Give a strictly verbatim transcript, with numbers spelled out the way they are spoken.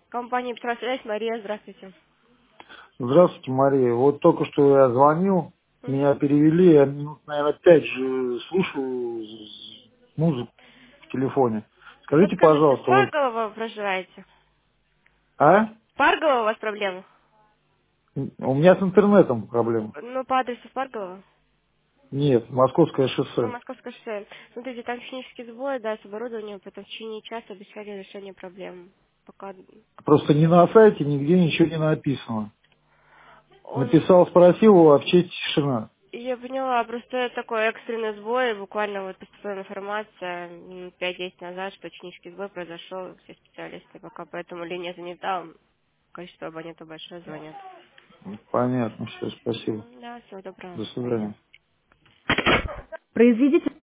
Компания «Петросвязь», Мария, здравствуйте. Здравствуйте, Мария. Вот только что я звонил, меня Угу. перевели, я минут, наверное, пять же слушаю музыку в телефоне. Скажите, Подскажите, в пожалуйста, вот, Парголово вы проживаете? а? В Парголово у вас проблемы? У меня с интернетом проблема. Ну, по адресу в Парголово? Нет, Московское Ну, шоссе. Московское шоссе. Смотрите, там технический сбой, да, с оборудованием, поэтому в течение часа обещали решение проблем. Пока Просто ни на сайте нигде ничего не написано. он... Написал, спросил, а в честь тишина. Я поняла, просто такой экстренный сбой, буквально вот поступила информация минут пять-десять назад, что технический сбой произошел, все специалисты пока, поэтому линия занята, количество абонентов большое, звонят. Понятно, все, спасибо. М, Да, всего доброго, До до свидания. свидания. Произведите